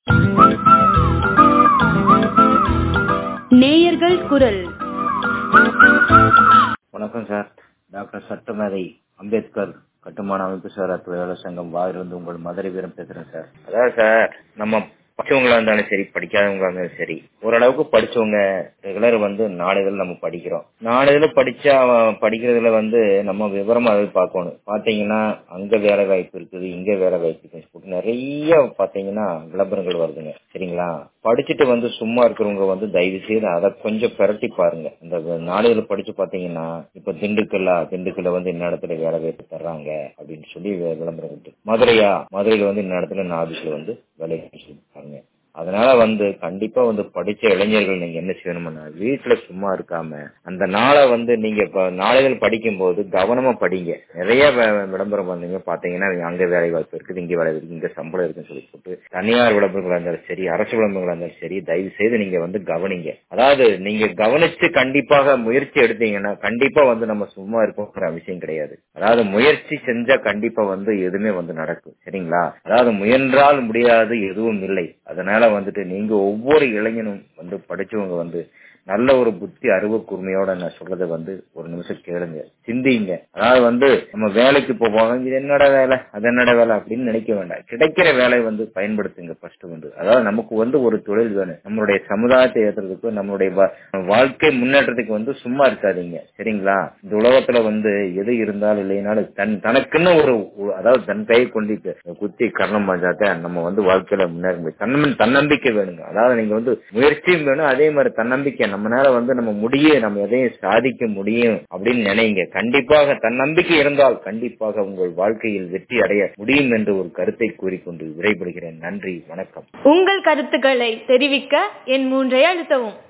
நேயர்கள் குரல். வணக்கம் சார். டாக்டர் சட்டமேதை அம்பேத்கர் கட்டுமான அமைப்பு சாரா தொழிலாளர் சங்கம் வாயிலிருந்து உங்கள் மதுரை வீரம் பேசுறேன் சார். அதாவது சார், நம்ம படிச்சவங்களா இருந்தாலும் சரி, படிக்காதவங்களா இருந்தாலும் சரி, ஓரளவுக்கு படிச்சவங்க ரெகுலர் நாளிதழ் நம்ம படிக்கிறோம். நாளிதழ் படிச்சா படிக்கிறதுல நம்ம விவரமா அதை பார்க்கணும். பாத்தீங்கன்னா அங்க வேலை வாய்ப்பு இருக்குது, இங்க வேலை வாய்ப்பு இருக்குது, நிறைய பாத்தீங்கன்னா விளம்பரங்கள் வருதுங்க. சரிங்களா? படிச்சுட்டு சும்மா இருக்கிறவங்க தயவு செய்து அதை கொஞ்சம் பிரட்டி பாருங்க. இந்த நாளிதழ் படிச்சு பாத்தீங்கன்னா இப்ப திண்டுக்கல்ல இந்த இடத்துல வேலை வாய்ப்பு தர்றாங்க அப்படின்னு சொல்லி விளம்பரம் விட்டு, மதுரையில இந்த இடத்துல ஆபீஸ்ல வேலை பாருங்க. அதனால கண்டிப்பா படிச்ச இளைஞர்கள் நீங்க என்ன செய்யணும்னா, வீட்டுல சும்மா இருக்காம அந்த நாளை நீங்க நாளிதழ் படிக்கும் போது கவனமா படிங்க. நிறைய விளம்பரம் பாத்தீங்கன்னா அங்க வேலை வாய்ப்பு இருக்குது, இங்க வேலை இருக்கு, இங்க சம்பளம் இருக்குன்னு சொல்லி போட்டு தனியார் விளம்பரங்களா இருந்தாலும் சரி, அரசு விளம்பரங்களா இருந்தாலும் சரி, தயவு செய்து நீங்க கவனிங்க. அதாவது நீங்க கவனிச்சு கண்டிப்பாக முயற்சி எடுத்தீங்கன்னா கண்டிப்பா நம்ம சும்மா இருக்கோங்கிற விஷயம் கிடையாது. அதாவது முயற்சி செஞ்சா கண்டிப்பா எதுவுமே நடக்கும். சரிங்களா? அதாவது முயன்றால் முடியாது எதுவும் இல்லை. அதனால நீங்க ஒவ்வொரு இளைஞனும் படிச்சவங்க நல்ல ஒரு புத்தி அறிவு கூர்மையோட நான் சொல்றதை ஒரு நிமிஷம் கேளுங்க, சிந்திங்க. அதாவது நம்ம வேலைக்கு போவாங்க, இது என்னோட வேலை அது என்னோட வேலை அப்படின்னு நினைக்க வேண்டாம். கிடைக்கிற வேலை பயன்படுத்துங்க. ஃபர்ஸ்ட் அதாவது நமக்கு ஒரு தொழில் வேணும். நம்மளுடைய சமுதாயத்தை ஏற்றுறதுக்கு, நம்மளுடைய வாழ்க்கை முன்னேற்றத்துக்கு சும்மா இருக்காதீங்க. சரிங்களா? இந்த உலகத்துல எது இருந்தாலும் இல்லைனாலும் தனக்குன்னு அதாவது தன் கையை கொண்டு குத்தி கர்ணம் பாஞ்சாத்த நம்ம வாழ்க்கையில முன்னேற முடியும். தன்னம்பிக்கை வேணுங்க. அதாவது நீங்க முயற்சியும் வேணும், அதே மாதிரி தன்னம்பிக்கை. நம்மளால நம்ம முடியும், நம்ம எதையும் சாதிக்க முடியும் அப்படின்னு நினைங்க. கண்டிப்பாக தன்னம்பிக்கை இருந்தால் கண்டிப்பாக உங்கள் வாழ்க்கையில் வெற்றி அடைய முடியும் என்று ஒரு கருத்தை கூறிக்கொண்டு விடைபெறுகிறேன். நன்றி, வணக்கம். உங்கள் கருத்துக்களை தெரிவிக்க என் 3 அழுத்தவும்.